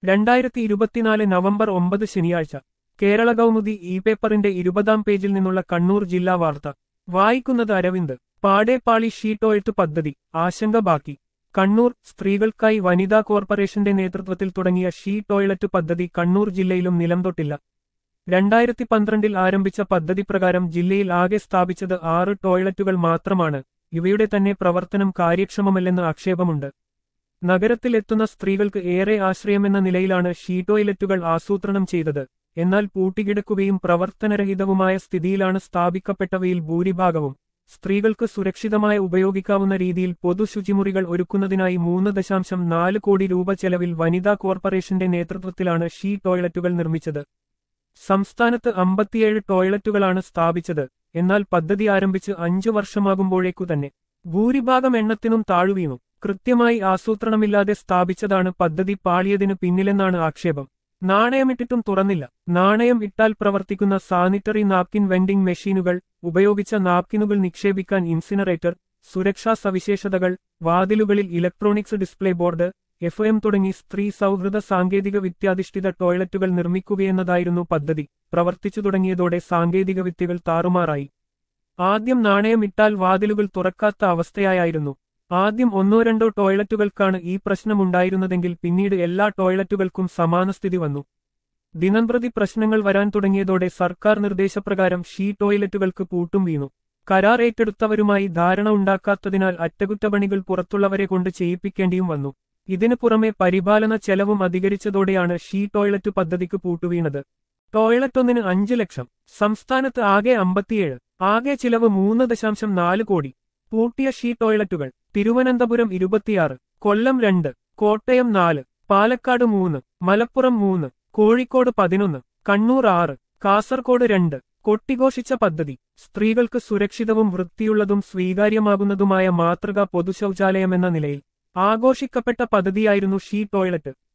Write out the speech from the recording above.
2024 November 9 ശനിയാഴ്ച Kerala Kaumudi E പേപ്പറിന്റെ 20-ാം പേജിൽ നിന്നുള്ള കണ്ണൂർ ജില്ലാ വാർത്ത വായിക്കുന്നത് അരവിന്ദ്. പാടേപ്പാളി ഷീ ടോയ്ലറ്റ് പദ്ധതി ആശങ്ക ബാക്കി. കണ്ണൂർ സ്ത്രീകൾക്കായി വനിതാ കോർപ്പറേഷന്റെ നേതൃത്വത്തിൽ തുടങ്ങിയ ഷീ ടോയ്ലറ്റ് പദ്ധതി കണ്ണൂർ ജില്ലയിലും നിലംതൊട്ടില്ല. 2012 ആരംഭിച്ച പദ്ധതി പ്രകാരം ജില്ലയിൽ ആകെ സ്ഥാപിച്ചത് 6 ടോയ്ലറ്റുകൾ മാത്രമാണ്. ഇവയുടെ തന്നെ പ്രവർത്തനം കാര്യക്ഷമമല്ലെന്ന് ആക്ഷേപമുണ്ട്. നഗരത്തിലെത്തുന്ന സ്ത്രീകൾക്ക് ഏറെ ആശ്രയമെന്ന നിലയിലാണ് ഷീ ടോയ്ലറ്റുകൾ ആസൂത്രണം ചെയ്തത്. എന്നാൽ പൂട്ടിക്കിടക്കുകയും പ്രവർത്തനരഹിതവുമായ സ്ഥിതിയിലാണ് സ്ഥാപിക്കപ്പെട്ടവയിൽ ഭൂരിഭാഗവും. സ്ത്രീകൾക്ക് സുരക്ഷിതമായി ഉപയോഗിക്കാവുന്ന രീതിയിൽ പൊതു ശുചിമുറികൾ ഒരുക്കുന്നതിനായി 3.4 കോടി രൂപ ചെലവിൽ വനിതാ കോർപ്പറേഷന്റെ നേതൃത്വത്തിലാണ് ഷീ ടോയ്ലറ്റുകൾ നിർമ്മിച്ചത്. സംസ്ഥാനത്ത് 57 ടോയ്ലറ്റുകളാണ് സ്ഥാപിച്ചത്. എന്നാൽ പദ്ധതി ആരംഭിച്ച് 5 വർഷമാകുമ്പോഴേക്കു തന്നെ ഭൂരിഭാഗം എണ്ണത്തിനും താഴുവീണു. കൃത്യമായി ആസൂത്രണമില്ലാതെ സ്ഥാപിച്ചതാണ് പദ്ധതി പാളിയതിനു പിന്നിലെന്നാണ് ആക്ഷേപം. നാണയമിട്ടിട്ടും തുറന്നില്ല. നാണയം ഇട്ടാൽ പ്രവർത്തിക്കുന്ന സാനിറ്ററി നാപ്കിൻ വെൻഡിംഗ് മെഷീനുകൾ, ഉപയോഗിച്ച നാപ്കിനുകൾ നിക്ഷേപിക്കാൻ ഇൻസിനറേറ്റർ, സുരക്ഷാ സവിശേഷതകൾ, വാതിലുകളിൽ ഇലക്ട്രോണിക്സ് ഡിസ്പ്ലേ ബോർഡ്, FM തുടങ്ങി സ്ത്രീ സൗഹൃദ സാങ്കേതിക വിദ്യാധിഷ്ഠിത ടോയ്ലറ്റുകൾ നിർമ്മിക്കുകയെന്നതായിരുന്നു പദ്ധതി. പ്രവർത്തിച്ചു തുടങ്ങിയതോടെ സാങ്കേതിക വിദ്യകൾ താറുമാറായി. ആദ്യം നാണയം ഇട്ടാൽ വാതിലുകൾ തുറക്കാത്ത അവസ്ഥയായിരുന്നു. ആദ്യം 1-2 ടോയ്ലറ്റുകൾക്കാണ് ഈ പ്രശ്നമുണ്ടായിരുന്നതെങ്കിൽ പിന്നീട് എല്ലാ ടോയ്ലറ്റുകൾക്കും സമാന സ്ഥിതി വന്നു. ദിനംപ്രതി പ്രശ്നങ്ങൾ വരാൻ തുടങ്ങിയതോടെ സർക്കാർ നിർദ്ദേശപ്രകാരം ഷീ ടോയ്ലറ്റുകൾക്ക് പൂട്ടും വീണു. കരാർ ഏറ്റെടുത്തവരുമായി ധാരണ ഉണ്ടാക്കാത്തതിനാൽ അറ്റകുറ്റപ്പണികൾ പുറത്തുള്ളവരെ കൊണ്ട് ചെയ്യിപ്പിക്കേണ്ടിയും വന്നു. ഇതിനു പുറമെ പരിപാലന ചെലവും അധികരിച്ചതോടെയാണ് ഷീ ടോയ്ലറ്റ് പദ്ധതിക്ക് പൂട്ടുവീണത്. ടോയ്ലറ്റൊന്നിന് 5 ലക്ഷം. സംസ്ഥാനത്ത് ആകെ 57. ആകെ ചിലവ് 3.4 കോടി. പൂട്ടിയ ഷീ ടോയ്ലറ്റുകൾ: തിരുവനന്തപുരം 26, കൊല്ലം 2, കോട്ടയം 4, പാലക്കാട് 3, മലപ്പുറം 3, കോഴിക്കോട് 11, കണ്ണൂർ 6, കാസർകോട് 2. കൊട്ടിഘോഷിച്ച പദ്ധതി. സ്ത്രീകൾക്ക് സുരക്ഷിതവും വൃത്തിയുള്ളതും സ്വീകാര്യമാകുന്നതുമായ മാതൃകാ പൊതുശൗചാലയമെന്ന നിലയിൽ ആഘോഷിക്കപ്പെട്ട പദ്ധതിയായിരുന്നു ഷീ ടോയ്ലറ്റ്.